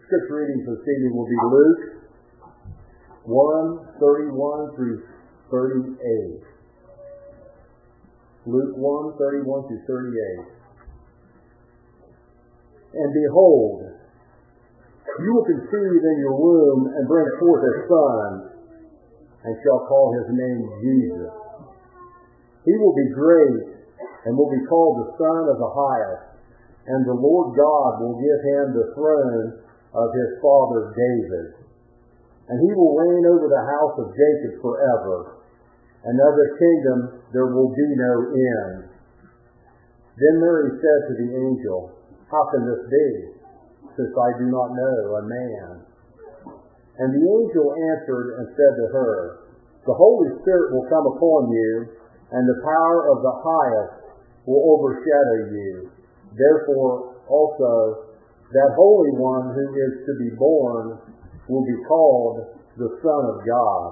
Scripture readings this evening will be Luke 1:31 through 38. Luke 1:31 through 38. And behold, you will conceive in your womb and bring forth a son, and shall call his name Jesus. He will be great, and will be called the Son of the Highest, and the Lord God will give him the throne of his father David. And he will reign over the house of Jacob forever, and of the kingdom there will be no end. Then Mary said to the angel, How can this be, since I do not know a man? And the angel answered and said to her, The Holy Spirit will come upon you, and the power of the Highest will overshadow you. Therefore also that Holy One who is to be born will be called the Son of God.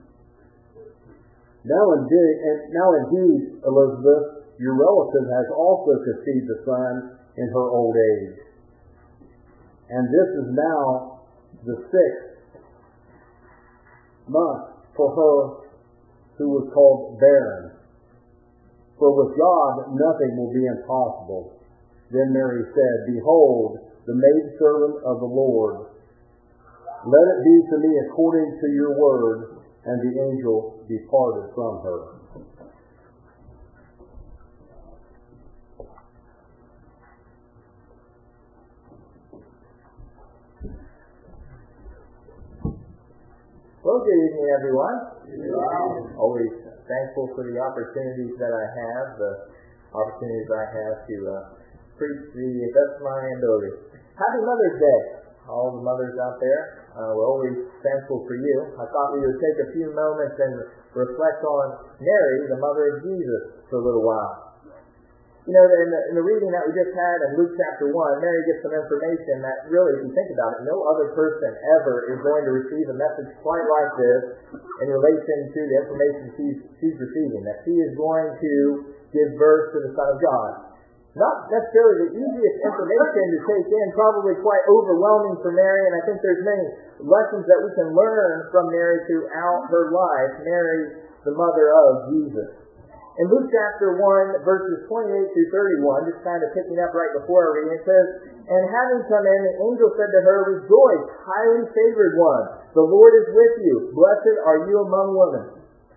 Now indeed, Elizabeth, your relative, has also conceived a son in her old age. And this is now the 6th month for her who was called barren. For with God nothing will be impossible. Then Mary said, Behold, the maidservant of the Lord. Let it be to me according to your word. And the angel departed from her. Well, good evening, everyone. Always thankful for the opportunities that I have, the opportunities I have to preach the best of my ability. Happy Mother's Day, all the mothers out there. We're always thankful for you. I thought we would take a few moments and reflect on Mary, the mother of Jesus, for a little while. You know, in the reading that we just had in Luke chapter 1, Mary gets some information that really, if you think about it, no other person ever is going to receive a message quite like this in relation to the information she's receiving, that she is going to give birth to the Son of God. Not necessarily the easiest information to take in, probably quite overwhelming for Mary, and I think there's many lessons that we can learn from Mary throughout her life, Mary, the mother of Jesus. In Luke chapter 1, verses 28 through 31, just kind of picking up right before our reading, it says, And having come in, the angel said to her, Rejoice, highly favored one, the Lord is with you. Blessed are you among women.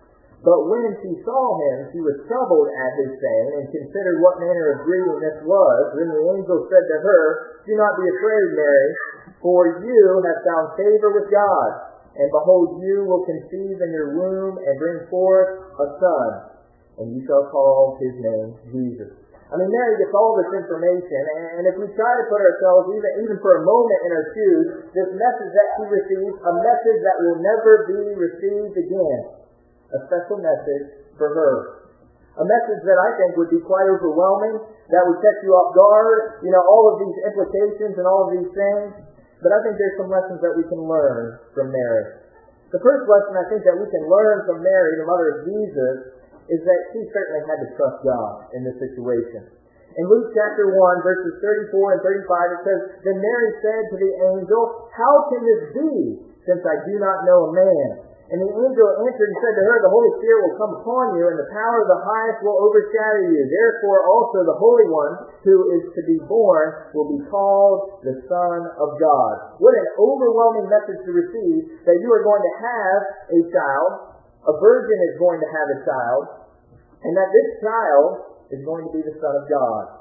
But when she saw him, she was troubled at his saying, and considered what manner of greeting this was. Then the angel said to her, Do not be afraid, Mary, for you have found favor with God. And behold, you will conceive in your womb and bring forth a son, and you shall call his name Jesus. I mean, Mary gets all this information, and if we try to put ourselves, even for a moment in her shoes, this message that she receives, a message that will never be received again. A special message for her. A message that I think would be quite overwhelming, that would catch you off guard, all of these implications and all of these things. But I think there's some lessons that we can learn from Mary. The first lesson I think that we can learn from Mary, the mother of Jesus, is that she certainly had to trust God in this situation. In Luke chapter 1, verses 34 and 35, it says, Then Mary said to the angel, How can this be, since I do not know a man? And the angel answered and said to her, The Holy Spirit will come upon you, and the power of the Highest will overshadow you. Therefore also the Holy One who is to be born will be called the Son of God. What an overwhelming message to receive, that you are going to have a child, a virgin is going to have a child, and that this child is going to be the Son of God.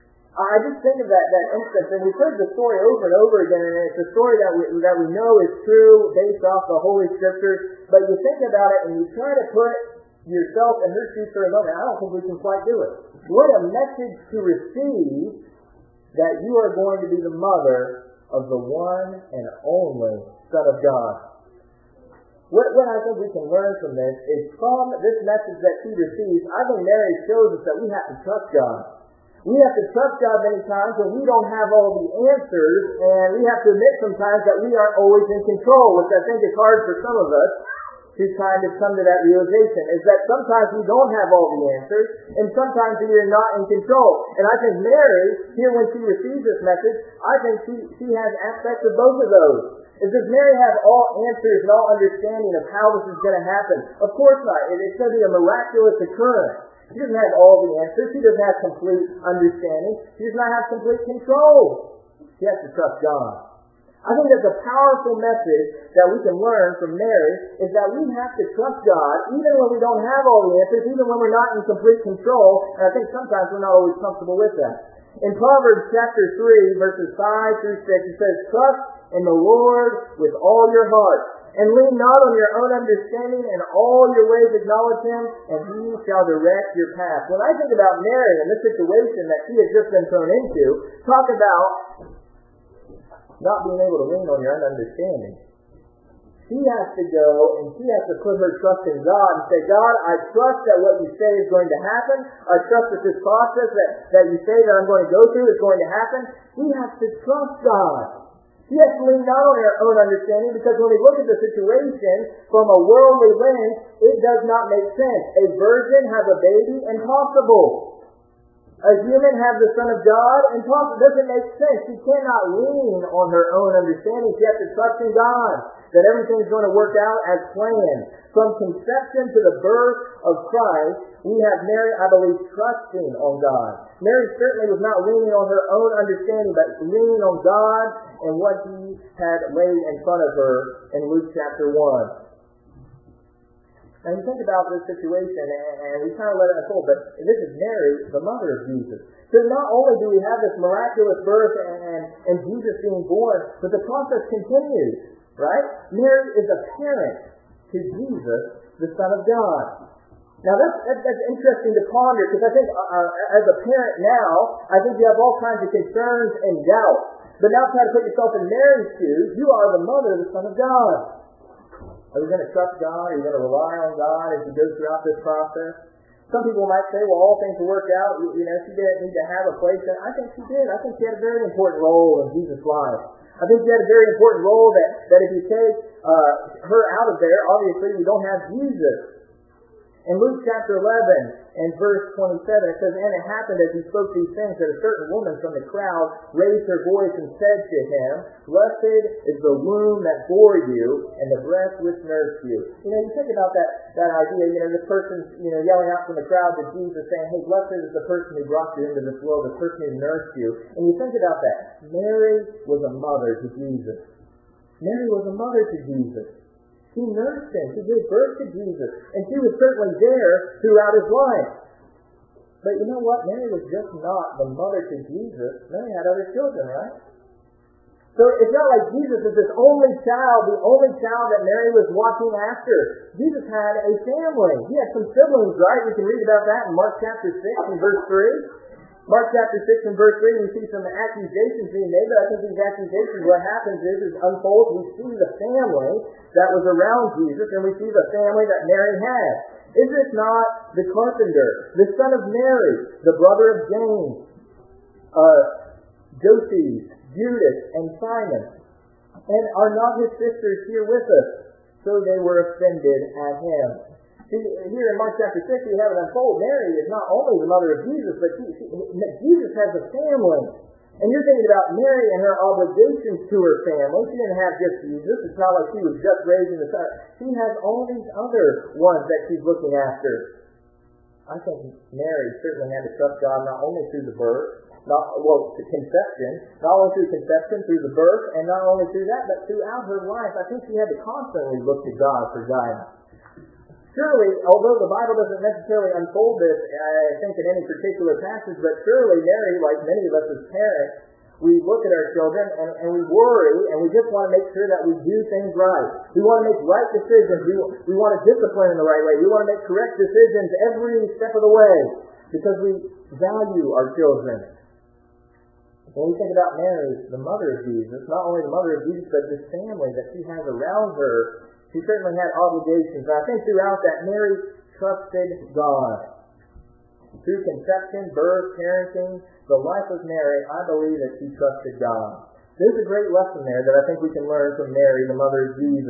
I just think of that instance, and we've heard the story over and over again, and it's a story that we know is true based off the Holy Scriptures, but you think about it and you try to put yourself in her shoes for a moment, I don't think we can quite do it. What a message to receive, that you are going to be the mother of the one and only Son of God. What I think we can learn from this is, from this message that she receives, I think Mary shows us that we have to trust God. We have to trust God many times when we don't have all the answers, and we have to admit sometimes that we aren't always in control, which I think is hard for some of us. to kind of come to that realization, is that sometimes we don't have all the answers, and sometimes we are not in control. And I think Mary, here when she receives this message, I think she has aspects of both of those. Does Mary have all answers and all understanding of how this is going to happen? Of course not. It's going to be a miraculous occurrence. She doesn't have all the answers. She doesn't have complete understanding. She does not have complete control. She has to trust God. I think that the powerful message that we can learn from Mary is that we have to trust God even when we don't have all the answers, even when we're not in complete control. And I think sometimes we're not always comfortable with that. In Proverbs chapter 3, verses 5 through 6, it says, "Trust in the Lord with all your heart, and lean not on your own understanding, and all your ways acknowledge Him, and He shall direct your path." When I think about Mary and this situation that she has just been thrown into, talk about not being able to lean on your own understanding. She has to go and she has to put her trust in God and say, "God, I trust that what you say is going to happen. I trust that this process that you say that I'm going to go through is going to happen." She has to trust God. She has to lean not on her own understanding, because when we look at the situation from a worldly lens, it does not make sense. A virgin have a baby? Impossible. A human have the Son of God? Impossible. It doesn't make sense. She cannot lean on her own understanding. She has to trust in God that everything's going to work out as planned. From conception to the birth of Christ, we have Mary, I believe, trusting on God. Mary certainly was not leaning on her own understanding, but leaning on God and what He had laid in front of her in Luke chapter 1. And you think about this situation, and we kind of let it unfold, but this is Mary, the mother of Jesus. So not only do we have this miraculous birth and Jesus being born, but the process continues, right? Mary is a parent to Jesus, the Son of God. Now that's interesting to ponder, because I think as a parent now, I think you have all kinds of concerns and doubts. But now try to put yourself in Mary's shoes. You are the mother of the Son of God. Are you going to trust God? Are you going to rely on God as you go throughout this process? Some people might say, well, all things will work out. You know, she didn't need to have a place. And I think she did. I think she had a very important role in Jesus' life. I think she had a very important role that if you take her out of there, obviously you don't have Jesus. In Luke chapter 11 and verse 27, it says, "And it happened as he spoke these things that a certain woman from the crowd raised her voice and said to him, 'Blessed is the womb that bore you and the breast which nursed you.'" You know, you think about that idea, you know, this person, you know, yelling out from the crowd to Jesus saying, "Hey, blessed is the person who brought you into this world, the person who nursed you." And you think about that. Mary was a mother to Jesus. Mary was a mother to Jesus. She nursed him. She gave birth to Jesus. And she was certainly there throughout his life. But you know what? Mary was just not the mother to Jesus. Mary had other children, right? So it's not like Jesus is this only child, the only child that Mary was watching after. Jesus had a family. He had some siblings, right? We can read about that in Mark chapter 6 and verse 3. Mark chapter 6 and verse 3, we see some accusations being made, but I think these accusations, what happens is unfolds, we see the family that was around Jesus, and we see the family that Mary had. Is this not the carpenter, the son of Mary, the brother of James, Joseph, Judas, and Simon? And are not his sisters here with us? So they were offended at him. See, here in Mark chapter 6, we have it unfold. Mary is not only the mother of Jesus, but Jesus has a family. And you're thinking about Mary and her obligations to her family. She didn't have just Jesus. It's not like she was just raising the son. She has all these other ones that she's looking after. I think Mary certainly had to trust God not only through the birth, to conception, not only through conception, through the birth, and not only through that, but throughout her life. I think she had to constantly look to God for guidance. Surely, although the Bible doesn't necessarily unfold this, I think, in any particular passage, but surely Mary, like many of us as parents, we look at our children and we worry, and we just want to make sure that we do things right. We want to make right decisions. We want to discipline in the right way. We want to make correct decisions every step of the way because we value our children. When we think about Mary, the mother of Jesus, not only the mother of Jesus, but this family that she has around her, she certainly had obligations. And I think throughout that, Mary trusted God. Through conception, birth, parenting, the life of Mary, I believe that she trusted God. There's a great lesson there that I think we can learn from Mary, the mother of Jesus.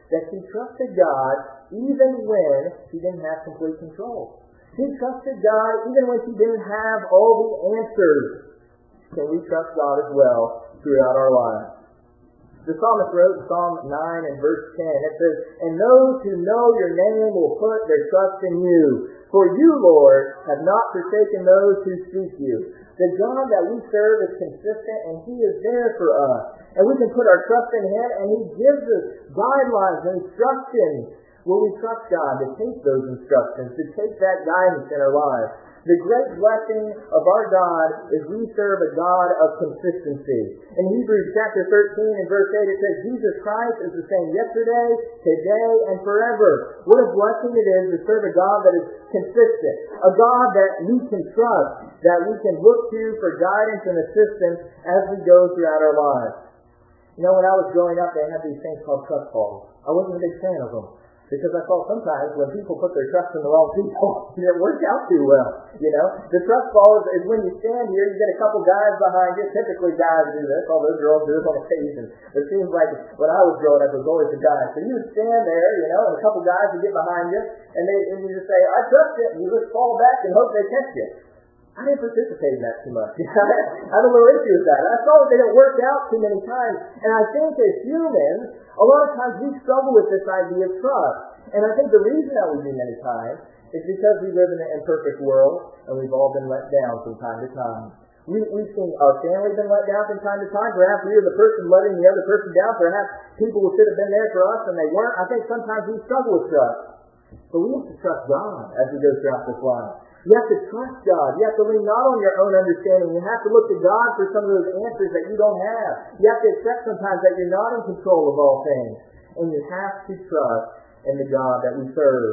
that she trusted God even when she didn't have complete control. She trusted God even when she didn't have all the answers. Can we trust God as well throughout our lives? The psalmist wrote in Psalm 9 and verse 10, it says, "And those who know your name will put their trust in you. For you, Lord, have not forsaken those who seek you." The God that we serve is consistent, and He is there for us. And we can put our trust in Him, and He gives us guidelines and instructions. Will we trust God to take those instructions, to take that guidance in our lives? The great blessing of our God is we serve a God of consistency. In Hebrews chapter 13 and verse 8 it says, "Jesus Christ is the same yesterday, today, and forever." What a blessing it is to serve a God that is consistent. A God that we can trust, that we can look to for guidance and assistance as we go throughout our lives. You know, when I was growing up, they had these things called trust falls. I wasn't a big fan of them. Because I thought sometimes when people put their trust in the wrong people, it didn't work out too well. You know, the trust fall is when you stand here, you get a couple guys behind you. Typically guys do this, although girls do it on occasion. It seems like when I was growing up, it was always the guys. So you would stand there, you know, and a couple guys would get behind you, and you just say, "I trust it," and you just fall back and hope they catch you. I didn't participate in that too much. I had a little issue with that. I saw that it didn't work out too many times. And I think as humans, a lot of times we struggle with this idea of trust. And I think the reason that we do many times is because we live in an imperfect world, and we've all been let down from time to time. We've seen our family been let down from time to time. Perhaps we are the person letting the other person down. Perhaps people who should have been there for us and they weren't. I think sometimes we struggle with trust. But we have to trust God as we go throughout this life. You have to trust God. You have to lean not on your own understanding. You have to look to God for some of those answers that you don't have. You have to accept sometimes that you're not in control of all things. And you have to trust in the God that we serve.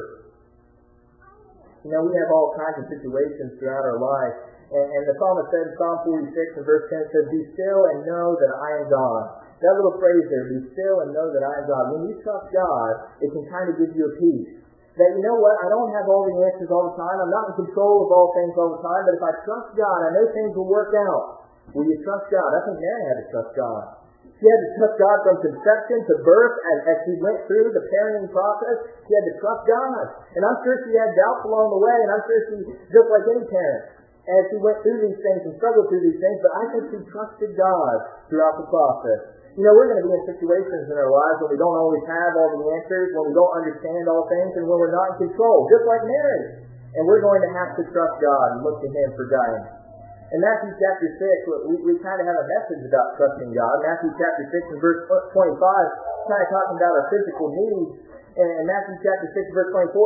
You know, we have all kinds of situations throughout our life. And the psalmist said in Psalm 46 and verse 10, it says, "Be still and know that I am God." That little phrase there, "Be still and know that I am God." When you trust God, it can kind of give you a peace. That, you know what, I don't have all the answers all the time. I'm not in control of all things all the time. But if I trust God, I know things will work out. Will you trust God? I think Mary had to trust God. She had to trust God from conception to birth as she went through the parenting process. She had to trust God. And I'm sure she had doubts along the way. And I'm sure she, just like any parent, as she went through these things and struggled through these things. But I think she trusted God throughout the process. You know, we're going to be in situations in our lives when we don't always have all the answers, when we don't understand all things, and when we're not in control, just like Mary. And we're going to have to trust God and look to Him for guidance. In Matthew chapter 6, we kind of have a message about trusting God. Matthew chapter 6 and verse 25, kind of talking about our physical needs. And in Matthew chapter 6 verse 25,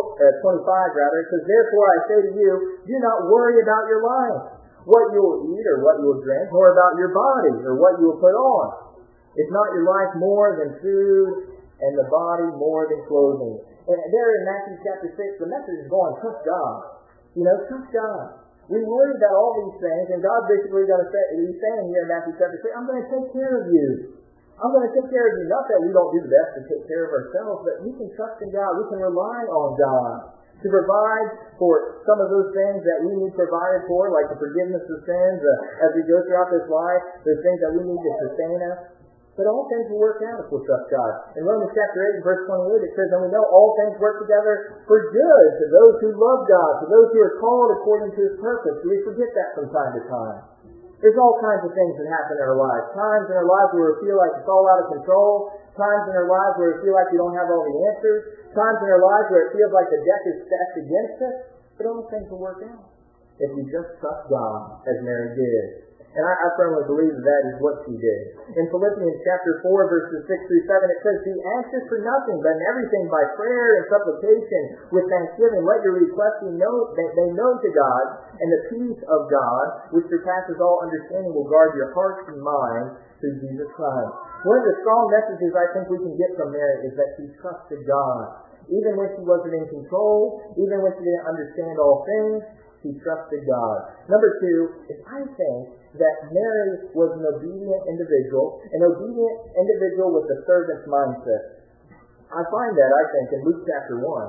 it says, "Therefore I say to you, do not worry about your life, what you will eat or what you will drink, nor about your body or what you will put on. Is not your life more than food, and the body more than clothing?" And there in Matthew chapter 6, the message is going, trust God. You know, trust God. We worry about all these things, and God's basically going to say, He's saying here in Matthew chapter 6, "I'm going to take care of you. I'm going to take care of you." Not that we don't do the best to take care of ourselves, but we can trust in God. We can rely on God to provide for some of those things that we need provided for, like the forgiveness of sins as we go throughout this life, those things that we need to sustain us. But all things will work out if we'll trust God. In Romans chapter 8 and verse 28 it says, "And we know all things work together for good to those who love God, to those who are called according to His purpose." We forget that from time to time. There's all kinds of things that happen in our lives. Times in our lives where we feel like it's all out of control. Times in our lives where we feel like we don't have all the answers. Times in our lives where it feels like the deck is stacked against us. But all things will work out if we just trust God as Mary did. And I firmly believe that is what she did. In Philippians chapter 4, verses 6 through 7, it says, "Be anxious for nothing, but in everything by prayer and supplication with thanksgiving, let your requests be known to God, and the peace of God, which surpasses all understanding, will guard your hearts and minds through Jesus Christ." One of the strong messages I think we can get from Mary is that she trusted God. Even when she wasn't in control, even when she didn't understand all things, she trusted God. Number 2 is I think that Mary was an obedient individual with a servant's mindset. I find that, I think, in Luke chapter 1.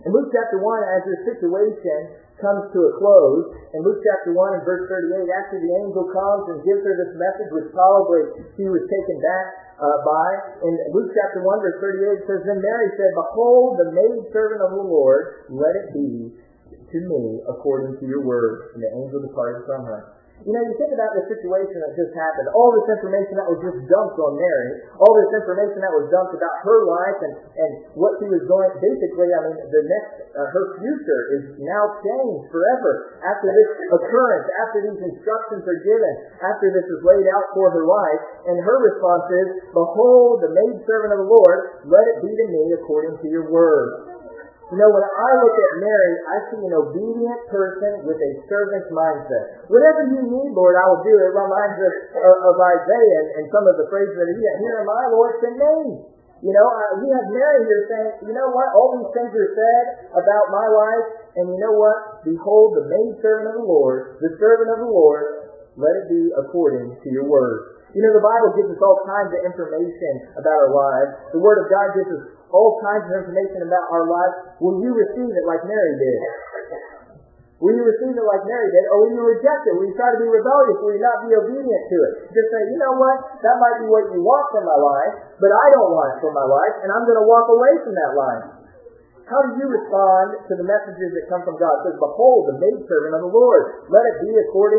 In Luke chapter 1, as this situation comes to a close, in Luke chapter 1 and verse 38, after the angel comes and gives her this message, which probably she was taken back by, in Luke chapter 1 verse 38 it says, Then Mary said, Behold, the maidservant of the Lord, let it be to me according to your word. And the angel departed from her. You know, you think about the situation that just happened, all this information that was just dumped on Mary, all this information that was dumped about her life and what she was going, basically, I mean, the next, her future is now changed forever after this occurrence, after these instructions are given, after this is laid out for her life, and her response is, Behold, the maidservant of the Lord, let it be to me according to your word. You know, when I look at Mary, I see an obedient person with a servant's mindset. Whatever you need, Lord, I will do. It reminds us of Isaiah and some of the phrases that he had. Here am I, Lord, send me. You know, we have Mary here saying, you know what, all these things are said about my life, and you know what? Behold, the maidservant of the Lord, the servant of the Lord, let it be according to your word. You know, the Bible gives us all kinds of information about our lives. The Word of God gives us all kinds of information about our lives. Will you receive it like Mary did? Will you receive it like Mary did? Or will you reject it? Will you try to be rebellious? Will you not be obedient to it? Just say, you know what? That might be what you want from my life, but I don't want it for my life, and I'm going to walk away from that life. How do you respond to the messages that come from God? It says, Behold, the maidservant of the Lord. Let it be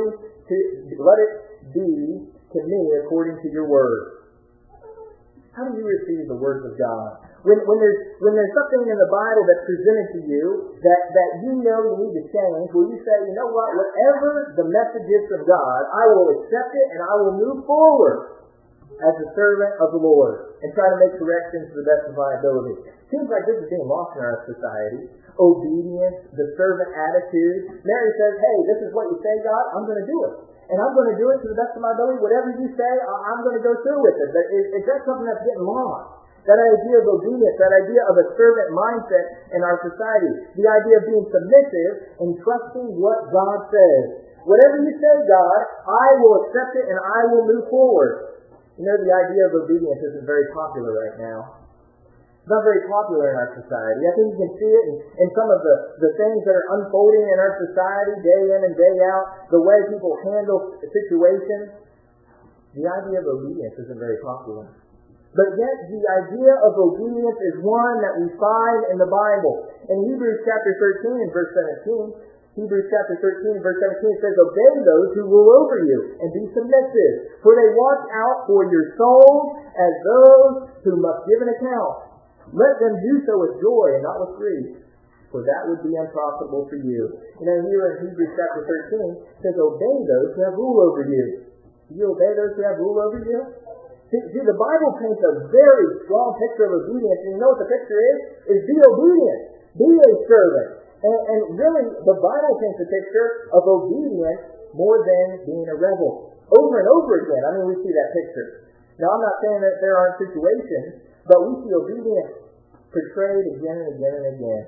to me according to your word. How do you receive the words of God? When there's something in the Bible that's presented to you that you know you need to change, will you say, you know what, whatever the message is from God, I will accept it and I will move forward as a servant of the Lord and try to make corrections to the best of my ability? Seems like this is being lost in our society. Obedience, the servant attitude. Mary says, hey, this is what you say, God, I'm going to do it. And I'm going to do it to the best of my ability. Whatever you say, I'm going to go through with it. Is that something that's getting lost? That idea of obedience, that idea of a servant mindset in our society. The idea of being submissive and trusting what God says. Whatever you say, God, I will accept it and I will move forward. You know, the idea of obedience isn't very popular right now. It's not very popular in our society. I think you can see it in some of the things that are unfolding in our society day in and day out, the way people handle situations. The idea of obedience isn't very popular. But yet the idea of obedience is one that we find in the Bible. In Hebrews chapter 13 and verse 17, Hebrews chapter 13 and verse 17 says, Obey those who rule over you and be submissive, for they watch out for your souls as those who must give an account. Let them do so with joy and not with grief, for that would be unprofitable for you. You know, here in Hebrews chapter 13, it says, Obey those who have rule over you. Do you obey those who have rule over you? See, the Bible paints a very strong picture of obedience, and you know what the picture is? Is be obedient. Be a servant. And really, the Bible paints a picture of obedience more than being a rebel. Over and over again, I mean, we see that picture. Now, I'm not saying that there aren't situations, but we see obedience portrayed again and again and again.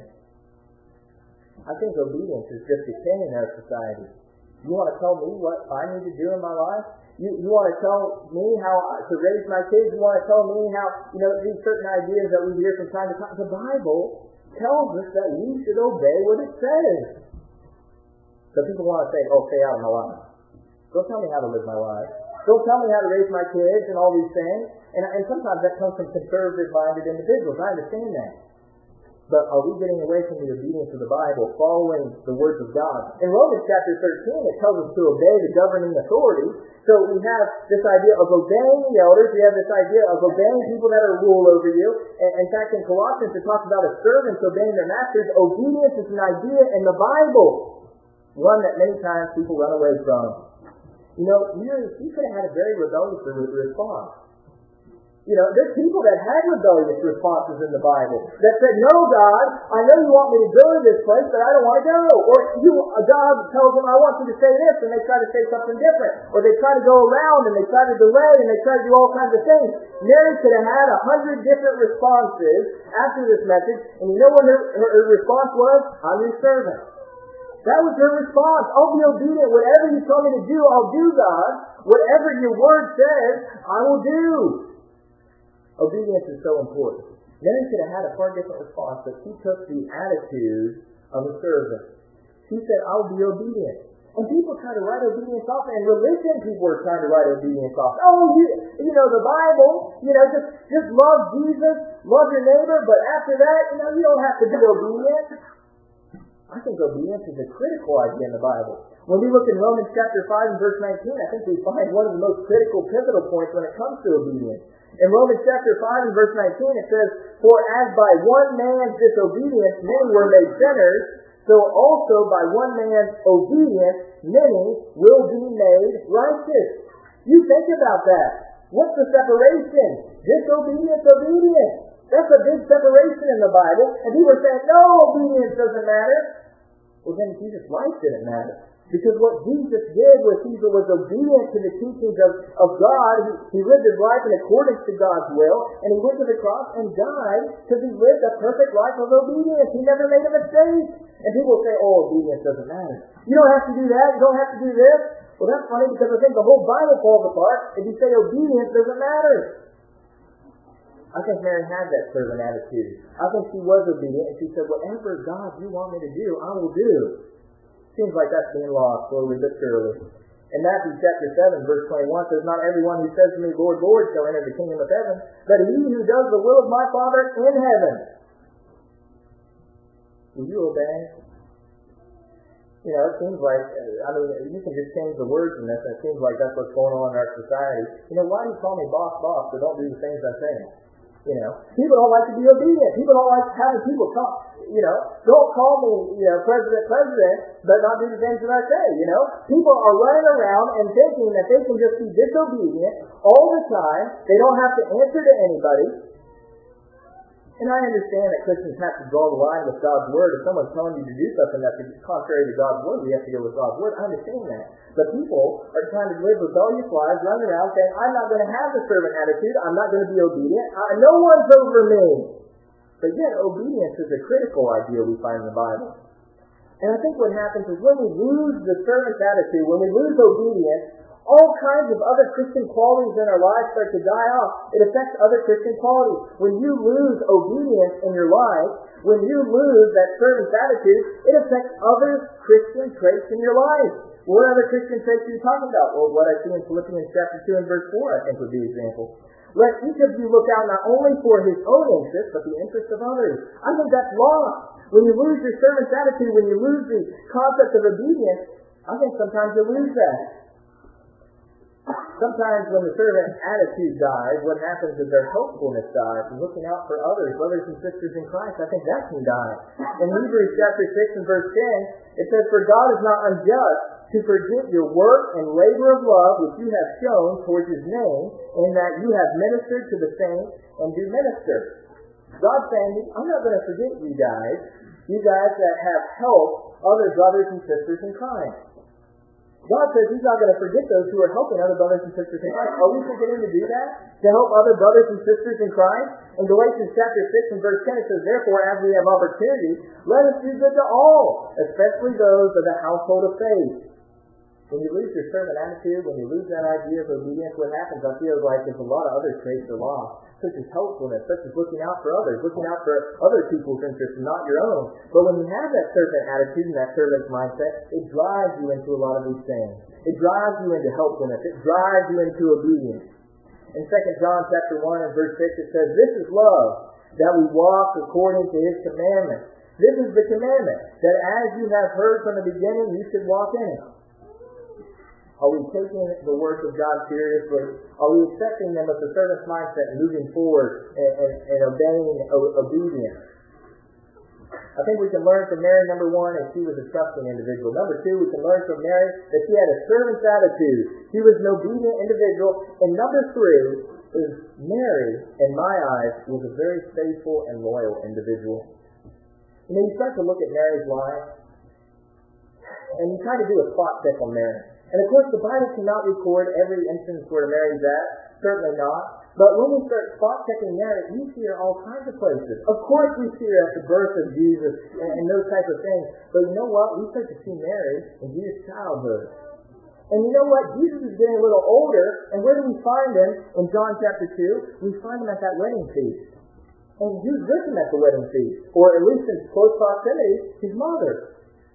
I think obedience is just decaying in our society. You want to tell me what I need to do in my life? You want to tell me how to raise my kids? You want to tell me how, you know, these certain ideas that we hear from time to time? The Bible tells us that we should obey what it says. So people want to say, oh, stay out of my life. Don't tell me how to live my life. Don't tell me how to raise my kids and all these things. And sometimes that comes from conservative-minded individuals. I understand that. But are we getting away from the obedience of the Bible, following the words of God? In Romans chapter 13, it tells us to obey the governing authorities. So we have this idea of obeying the elders. We have this idea of obeying people that are rule over you. And in fact, in Colossians, it talks about a servants obeying their masters. Obedience is an idea in the Bible, one that many times people run away from. You know, you could have had a very rebellious response. You know, there's people that had rebellious responses in the Bible that said, no, God, I know you want me to go to this place, but I don't want to go. Or God tells them, I want you to say this, and they try to say something different. Or they try to go around, and they try to delay, and they try to do all kinds of things. Mary could have had 100 different responses after this message, and you know what her response was? I'm your servant. That was her response. I'll be obedient. Whatever you tell me to do, I'll do, God. Whatever your word says, I will do. Obedience is so important. Mary could have had a far different response, but she took the attitude of a servant. She said, I'll be obedient. And people try to write obedience off, and religion people are trying to write obedience off. Oh, you know, the Bible, just love Jesus, love your neighbor, but after that, you don't have to be obedient. I think obedience is a critical idea in the Bible. When we look in Romans chapter 5 and verse 19, I think we find one of the most critical, pivotal points when it comes to obedience. In Romans chapter 5 and verse 19, it says, For as by one man's disobedience many were made sinners, so also by one man's obedience many will be made righteous. You think about that. What's the separation? Disobedience, obedience. That's a big separation in the Bible. And people are saying, no, obedience doesn't matter. Well, then Jesus' life didn't matter. Because what Jesus did was he was obedient to the teachings of God. He lived his life in accordance to God's will. And he went to the cross and died because he lived a perfect life of obedience. He never made a mistake. And people say, oh, obedience doesn't matter. You don't have to do that. You don't have to do this. Well, that's funny because I think the whole Bible falls apart if you say obedience doesn't matter. I think Mary had that servant attitude. I think she was obedient, and she said, whatever, God, you want me to do, I will do. Seems like that's being lost slowly but surely. In Matthew chapter 7, verse 21 says, Not everyone who says to me, Lord, Lord, shall enter the kingdom of heaven, but he who does the will of my Father in heaven. Will you obey? It seems like, you can just change the words in this, and it seems like that's what's going on in our society. Why do you call me boss, but don't do the things I say? People don't like to be obedient. People don't like having people talk. Don't call me, president, but not do the things that I say, People are running around and thinking that they can just be disobedient all the time. They don't have to answer to anybody. And I understand that Christians have to draw the line with God's Word. If someone's telling you to do something that's contrary to God's Word, we have to go with God's Word. I understand that. But people are trying to live rebellious lives, running around saying, I'm not going to have the servant attitude. I'm not going to be obedient. No one's over me. But yet, obedience is a critical idea we find in the Bible. And I think what happens is when we lose the servant's attitude, when we lose obedience, all kinds of other Christian qualities in our lives start to die off. It affects other Christian qualities. When you lose obedience in your life, when you lose that servant's attitude, it affects other Christian traits in your life. What other Christian traits are you talking about? Well, what I see in Philippians chapter 2 and verse 4, I think would be an example. Let each of you look out not only for his own interest, but the interest of others. I think that's lost. When you lose your servant's attitude, when you lose the concept of obedience, I think sometimes you lose that. Sometimes when the servant attitude dies, what happens is their hopefulness dies and looking out for others, brothers and sisters in Christ. I think that can die. In Hebrews chapter 6 and verse 10, it says, For God is not unjust to forget your work and labor of love which you have shown towards his name, in that you have ministered to the saints and do minister. God's saying, I'm not going to forget you guys that have helped other brothers and sisters in Christ. God says he's not going to forget those who are helping other brothers and sisters in Christ. Are we forgetting to do that? To help other brothers and sisters in Christ? In Galatians chapter 6 and verse 10 it says, Therefore, as we have opportunity, let us do good to all, especially those of the household of faith. When you lose your servant attitude, when you lose that idea of obedience, what happens? I feel like there's a lot of other traits are lost, such as helpfulness, such as looking out for others, looking out for other people's interests and not your own. But when you have that servant attitude and that servant's mindset, it drives you into a lot of these things. It drives you into helpfulness. It drives you into obedience. In 2 John chapter 1 and verse 6, it says, This is love, that we walk according to his commandments. This is the commandment, that as you have heard from the beginning, you should walk in it. Are we taking the words of God seriously? Are we accepting them with the servant's mindset and moving forward and obeying obedience? I think we can learn from Mary, number one, that she was a trusting individual. Number two, we can learn from Mary that she had a servant's attitude. She was an obedient individual. And number three is Mary, in my eyes, was a very faithful and loyal individual. You start to look at Mary's life, and you try to do a spot check on Mary. And of course, the Bible cannot record every instance where Mary's at. Certainly not. But when we start spot checking Mary, we see her all kinds of places. Of course, we see her at the birth of Jesus and those types of things. But you know what? We start to see Mary in Jesus' childhood. And you know what? Jesus is getting a little older. And where do we find him in John chapter 2? We find him at that wedding feast. And who's with him at the wedding feast? Or at least in close proximity, his mother.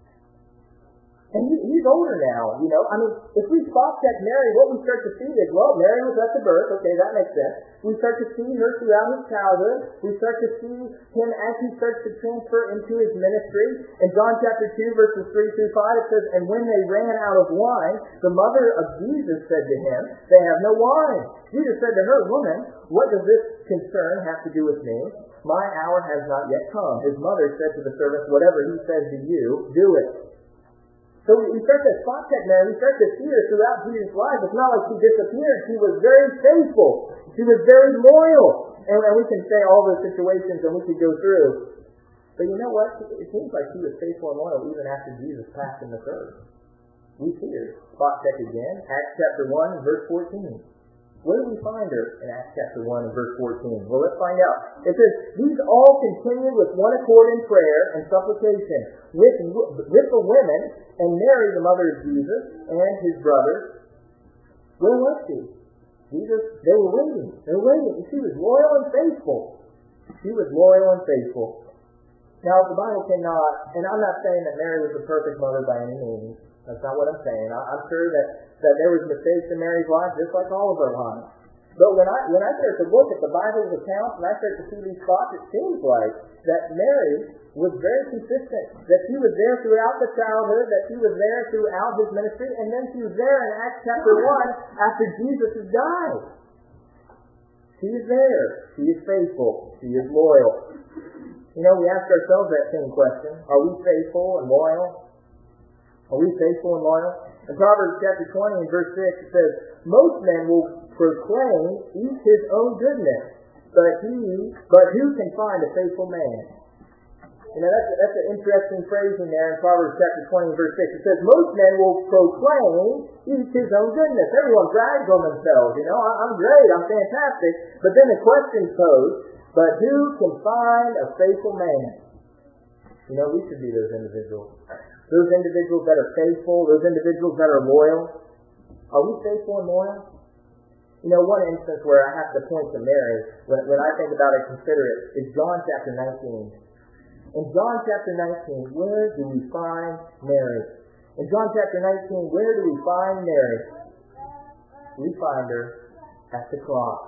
And he's older now, you know. I mean, if we spot check Mary, what we start to see is, well, Mary was at the birth. Okay, that makes sense. We start to see her throughout his childhood. We start to see him as he starts to transfer into his ministry. In John chapter 2, verses 3 through 5, it says, "And when they ran out of wine, the mother of Jesus said to him, 'They have no wine.' Jesus said to her, 'Woman, what does this concern have to do with me? My hour has not yet come.' His mother said to the servants, 'Whatever he says to you, do it.'" So we start to spot check Mary. We start to see her throughout Jesus' life. It's not like she disappeared. She was very faithful. She was very loyal. And we can say all those situations and we could go through. But you know what? It seems like she was faithful and loyal even after Jesus passed in the earth. We see her. Spot check again. Acts chapter 1 and verse 14. Where do we find her in Acts chapter 1 and verse 14? Well, let's find out. It says, "These all continued with one accord in prayer and supplication with the women and Mary, the mother of Jesus, and his brothers." Where was she? Jesus, they were waiting. They were waiting. She was loyal and faithful. She was loyal and faithful. Now, the Bible cannot, and I'm not saying that Mary was a perfect mother by any means. That's not what I'm saying. I'm sure that there was mistakes in Mary's life, just like all of our lives. But when I start to look at the Bible's accounts and I start to see these spots, it seems like that Mary was very consistent. That she was there throughout the childhood, that she was there throughout his ministry, and then she was there in Acts chapter 1 after Jesus has died. She is there. She is faithful. She is loyal. You know, we ask ourselves that same question. Are we faithful and loyal? Are we faithful and loyal? In Proverbs chapter 20 and verse 6 it says, "Most men will proclaim each his own goodness, but who can find a faithful man?" You know, that's an interesting phrase in there in Proverbs chapter 20 and verse 6. It says, "Most men will proclaim each his own goodness." Everyone brags on themselves. You know, I'm great, I'm fantastic. But then the question posed, but who can find a faithful man? You know, we should be those individuals. Those individuals that are faithful, those individuals that are loyal. Are we faithful and loyal? You know, one instance where I have to point to Mary, when I think about it, consider it, is John chapter 19. In John chapter 19, where do we find Mary? In John chapter 19, where do we find Mary? We find her at the cross.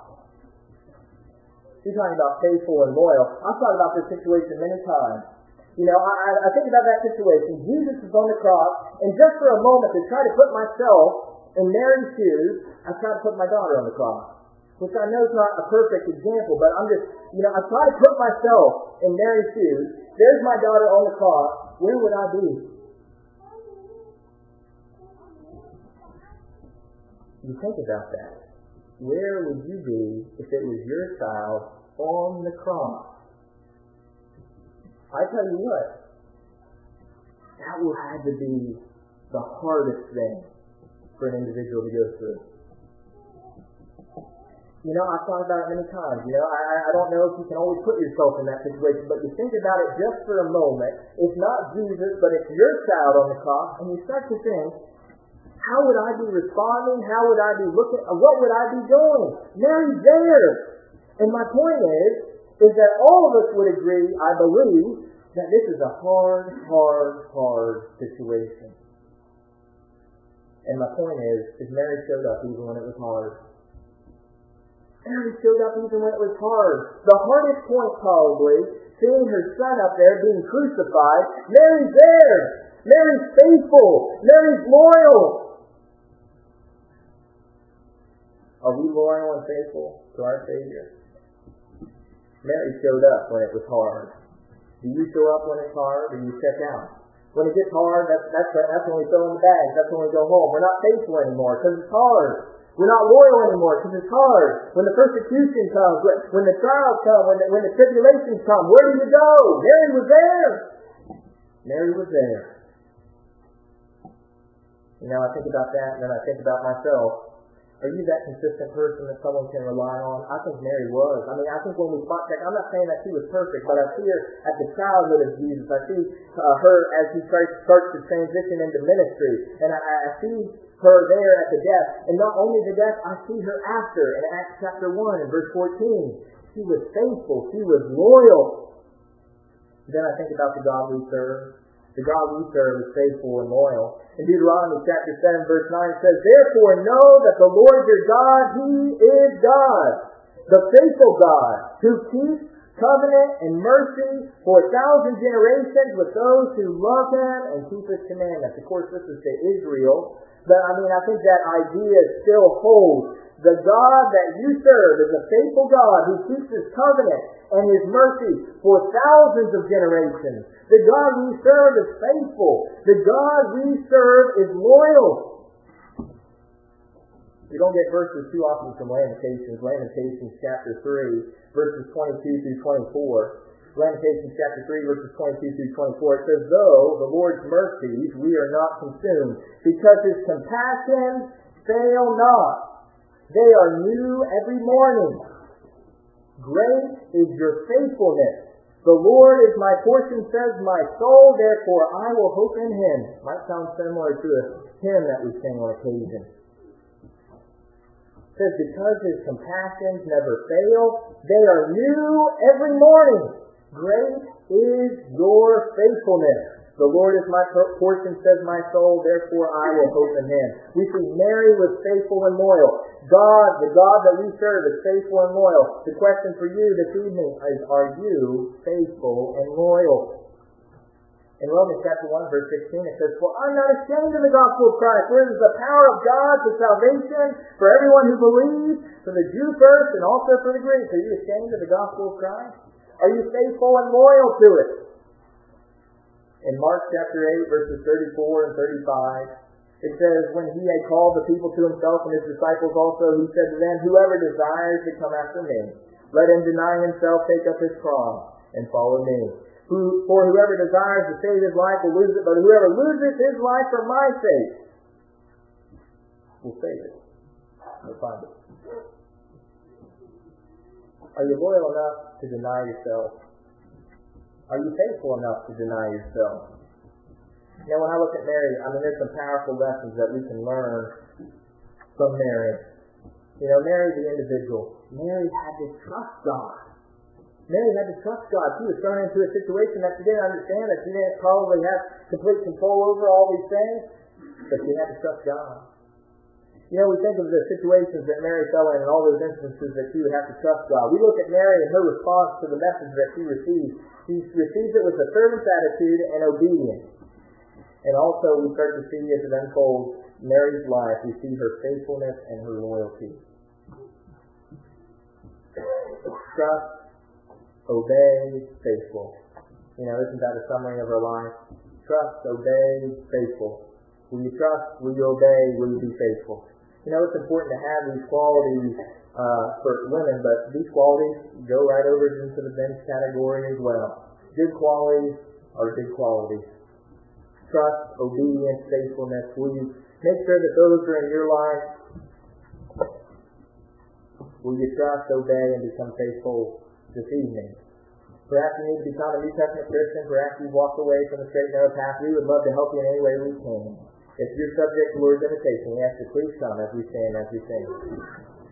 She's talking about faithful and loyal. I've thought about this situation many times. You know, I think about that situation. Jesus is on the cross, and just for a moment to try to put myself in Mary's shoes, I try to put my daughter on the cross. Which I know is not a perfect example, but I'm just, you know, I try to put myself in Mary's shoes. There's my daughter on the cross. Where would I be? You think about that. Where would you be if it was your child on the cross? I tell you what, that will have to be the hardest thing for an individual to go through. You know, I've thought about it many times. You know, I don't know if you can always put yourself in that situation, but you think about it just for a moment. It's not Jesus, but it's your child on the cross, and you start to think, how would I be responding? How would I be looking? What would I be doing? Mary's there. And my point is that all of us would agree, I believe, that this is a hard situation. And my point is Mary showed up even when it was hard. Mary showed up even when it was hard. The hardest point probably, seeing her son up there being crucified, Mary's there. Mary's faithful. Mary's loyal. Are we loyal and faithful to our Savior? Mary showed up when it was hard. Do you show up when it's hard, or do you check out? When it gets hard, that's when we throw in the bags. That's when we go home. We're not faithful anymore because it's hard. We're not loyal anymore because it's hard. When the persecution comes, when the trials come, when the tribulations come, where do you go? Mary was there. Mary was there. You know, I think about that, and then I think about myself. Are you that consistent person that someone can rely on? I think Mary was. I mean, I think when we spot check, I'm not saying that she was perfect, but I see her at the childhood of Jesus. I see her as he starts to transition into ministry. And I see her there at the death. And not only the death, I see her after in Acts chapter 1 and verse 14. She was faithful. She was loyal. Then I think about the God we serve. The God we serve is faithful and loyal. In Deuteronomy chapter 7, verse 9, it says, "Therefore know that the Lord your God, He is God, the faithful God, who keeps covenant and mercy for 1,000 generations with those who love Him and keep His commandments." Of course, this is to Israel, but I think that idea still holds. The God that you serve is a faithful God who keeps His covenant and His mercy for thousands of generations. The God we serve is faithful. The God we serve is loyal. We don't get verses too often from Lamentations. Lamentations chapter 3, verses 22 through 24. Lamentations chapter 3, verses 22 through 24. It says, "Though the Lord's mercies we are not consumed, because His compassions fail not. They are new every morning. Great is your faithfulness. The Lord is my portion, says my soul, therefore I will hope in Him." Might sound similar to a hymn that we sing on occasion. It says, "Because His compassions never fail, they are new every morning. Great is your faithfulness. The Lord is my portion, says my soul, therefore I will hope in Him." We see Mary was faithful and loyal. God, the God that we serve, is faithful and loyal. The question for you this evening is, are you faithful and loyal? In Romans chapter 1, verse 16, it says, "For I'm not ashamed of the gospel of Christ, for it is the power of God to salvation for everyone who believes, for the Jew first and also for the Greek." Are you ashamed of the gospel of Christ? Are you faithful and loyal to it? In Mark chapter 8, verses 34 and 35, it says, "When He had called the people to Himself and His disciples also, He said to them, 'Whoever desires to come after Me, let him deny himself, take up his cross, and follow Me. For whoever desires to save his life will lose it, but whoever loses his life for My sake will save it.'" We'll find it. Are you loyal enough to deny yourself? Are you faithful enough to deny yourself? Now, when I look at Mary, there's some powerful lessons that we can learn from Mary. Mary the individual. Mary had to trust God. Mary had to trust God. She was thrown into a situation that she didn't understand, that she didn't probably have complete control over all these things, but she had to trust God. We think of the situations that Mary fell in and all those instances that she would have to trust God. We look at Mary and her response to the message that she received. She receives it with a servant's attitude and obedience. And also we start to see, as it unfolds, Mary's life, we see her faithfulness and her loyalty. Trust, obey, faithful. Isn't that a summary of her life? Trust, obey, faithful. Will you trust? Will you obey? Will you be faithful? It's important to have these qualities for women, but these qualities go right over into the men's category as well. Good qualities are good qualities. Trust, obedience, faithfulness. Will you make sure that those are in your life? Will you trust, obey, and become faithful this evening? Perhaps you need to become a New Testament Christian. Perhaps you've walked away from the straight and narrow path. We would love to help you in any way we can. If you're subject to Lord's invitation, we ask you please come as we stand, as we sing.